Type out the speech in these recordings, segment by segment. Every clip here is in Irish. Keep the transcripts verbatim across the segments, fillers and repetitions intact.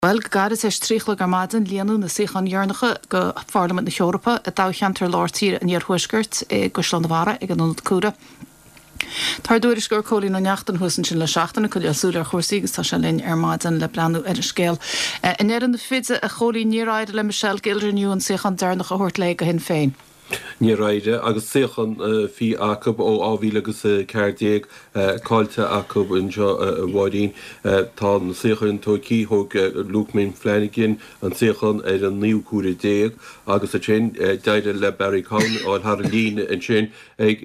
Well, gar is tríchla garmadan líanú na sichan jarnacha go Parliament na Europa a dáchantar láirtír an Iarhuisgurt Guslandvara ag an Cúra. Tar dúiris gur cólí na neachtan thusan sin le seachtainna chuil asúla chósaígus tá se linn ar maidin le breanú ar a scéal. In éan na fide a cholí níráide le Michelle Gildernew an sichan darnach a thuirt le go hin féin. Ní raide agus séchan fi acab ó áhí agus cardéag cáilte acab in bhádín tá na séchan tóí thug Luke Ming Flanagan an séchan ar an níomhcúra déag agus a sin deide le Barry Cowan áil thar lín an sin ag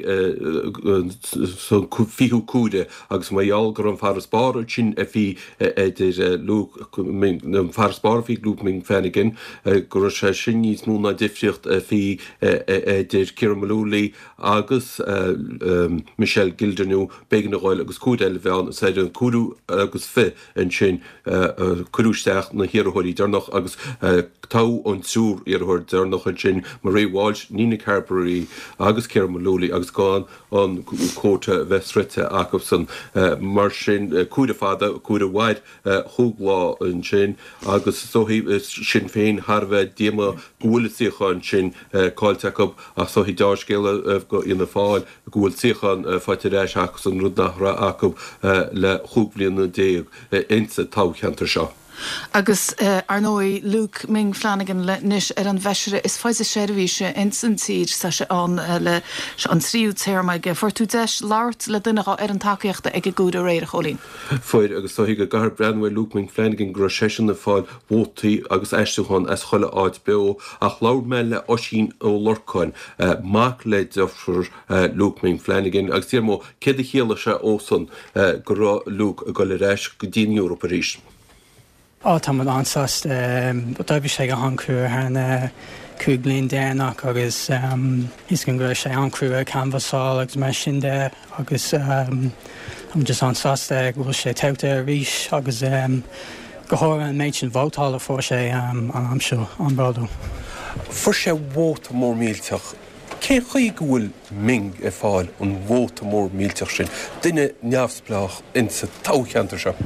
fiú cúde agus maiall gur an farspáir sin a bhí idir Luke farspáir fi Luke Ming Flanagan gur sé sin níos mú na difriocht a bhí idir Ciara Malúlaí agus Michelle Gildernew beagán na gháil agus cúdail bhean sé an cúdú agus fi an sin cúdúisteach na hiarthirí darnach agus tá an súr iarthir darnach an sin Marie Walsh, Nina Carberry agus Ciara Malúlaí agus gáin an cóta Vestrite Jacobson mar sin cúda fada cúda waid thuglá an sin agus sohí sin féin Harbheith déama gúla síochan sin cáilte a so hí dáiscéile go ina fáil gúil tíchan fáitiréis agus an rudnachra acab le chúblion na déag insa táchantar seo. Agus ar nói Luke Ming Flanagan le níis ar an bheisire is fáise séirhíse insan tír sa se an le an tríú téirmaige fortú deis láirt le duine ar an takeíochta ag gúda réir cholín. Foiid agus tá go gar breanhfuil Luke Ming Flanagan gro sesin na fáil bótaí agus eisteúchan as chola áit beo ach láir me le osín ó lorcáin mac le dofur Luke Ming Flanagan agus tíar mó céad a chéala se ósan go Luke go le reis go dtíon Europa ríis. Á tá an ansast dábhí sé go hancrú hena cúig blion déanach agus is gon gur sé ancrú a canvasáil agus mar sin de agus am just ansast bhfuil sé teachta a ríis agus go háir an méid sin bhótála fór sé an amseo an bradú. Fuair sé bhóta mór mílteach. Cé chuí bhfuil Ming a fáil an bhóta mór mílteach sin duine neamhsplách in sa táchantar seo.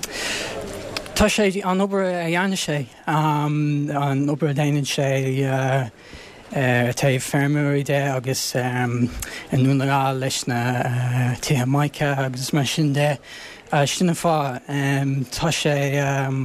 Tá sé an obair a dhéana sé an obair a déanann sé ta fermúí dé agus an núnará leis na tithe maice agus mar sin de sinna fá tá sé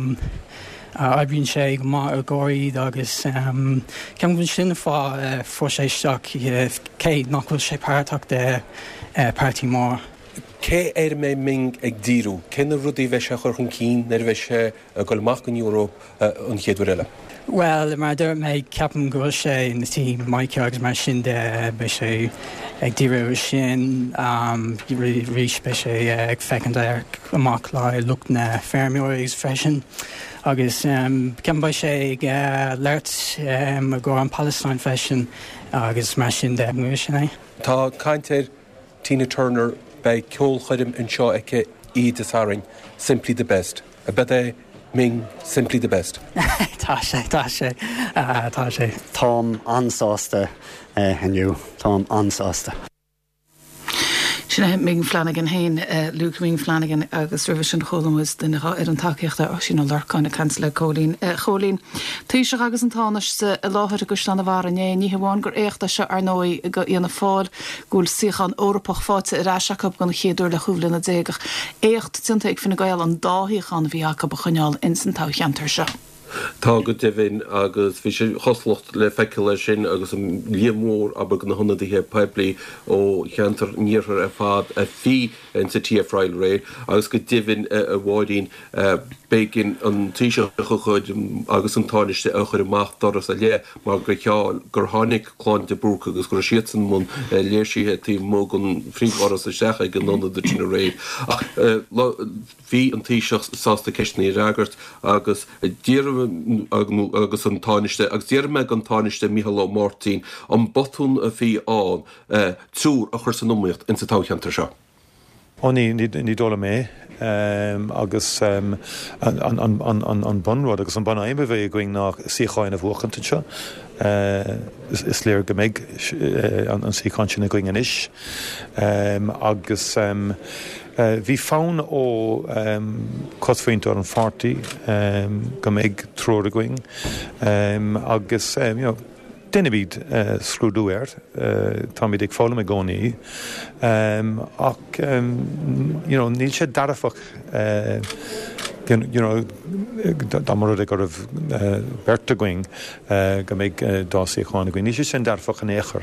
abhíonn sé go má a ggóiríd agus ceam bhfuil sinna fá fuair sé isteach cé nachfuil sé páirteach de pártaí mór. Cé éir mé Ming ag díú, cinna rudí bheith se chur chun cín nar bheith sé goil mach an Euro an chéadú eile? Well, mar dúirt méid ceapan go bhfuil sé na tí maice agus mar sin de be sé ag díú sin rís be sé ag fecin amach le lucht na fermiúirs freisin agus cean ba sé ag leirt a go an Palestine freisin agus mar sin de mu sinna. Tá caintear Tina Turner by ceol chuidim an seo aice iad is haring, simply the best. A bit Ming, simply the best. Tá sé, tá sé, tá sé. Tom ansásta heniu, Tom ansásta. Sinna Ming Flanagan hain Luke Ming Flanagan agus revision cholamús duine ar an takeíochta ó sin lorcáinna cancela cholín. Cholín, tuise agus an tánaiste a láthir a Guslandvara né ní bháin gur éachta se ar nói go íana fáil gúil siochan Europach fáte ar Aisacab gan chéadúir le chúbla na déagach. Éacht tinta ag finna gail an dáthíchan bhí Acab a chuneáil insan tácheantar seo. Tá go divin agus bhí sé choslocht le feiceile sin agus an líamór aber go na honnaithe peblií ó cheantar níorthar a fad a bhí in sa tí fráil ré agus go divin a bháidín begin an tíise chuchuid agus an táiste a chuir amach doras a lé mar go cheáil gur tháinig chláin de brúcha agus gur sian mún léirsíthe tí mó an phríomhharas a secha go nona de tína ré. Bhí an tíiseach sásta ceisnaí ragart agus díar agus an táiste agus déar me an táiste Micheál Martin an botún a bhí an túr a chur san nóíocht in sa táchantar seo. Oní ní dóla mé agus an bunrád agus an ban aimime bheith going nach síáin a bhchananta seo is léir go méid an síáin sin a going an isis agus Bhí fán ó cosfuint ar an forty go méid tróir a going agus duine bíd scrúdúir tá míid ag fála a gcónaí ach níl sé darafach dá mar ag gur berta going go méid dásaí cháinna going. Ní sé sin darfach an éair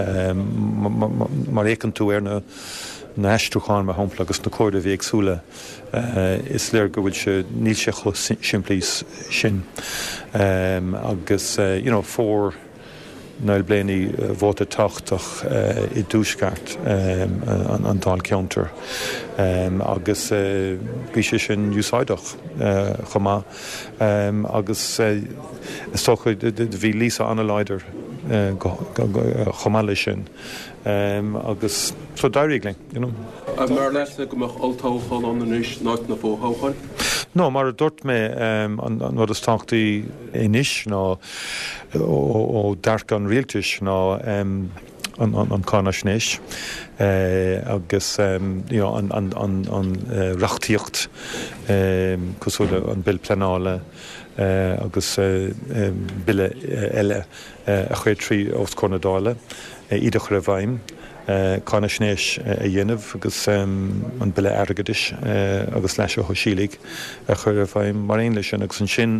mar écan tú ar na na eistruáin me hampla agus na cóir a bhí agsúla is léir go bhfuil se níl sé chu siimplís sin agus fór Nail Blaney bhóta tachtach i dúsgart an dá ceantar agus bhí sé sin úsáidech chumá agus stocha bhí lísa anna leidir chumá lei sin agus so dairigling. Mar leis le goach oltááil an inis náit na fótháil? No, mar a dúirt mé an bhd is táchtaí inis ná ó dearc an rialtais ná an cána snéis agus an reachtaíocht cosúla an bil plenála agus bille eile a chuir trí os cornadála iad a chur a bhaim cána snéis a dhéanamh agus an bille airgadis agus leis a thoisílig a chur a bhaim mar aon lei sin agus an sin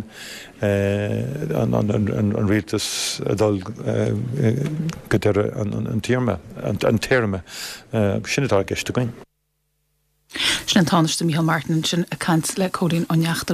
an rialtas adul go an tíorma an téirme agus sin atá gceiste goin. Sin an táiste Michael Martin sin a cant le códaín an neachta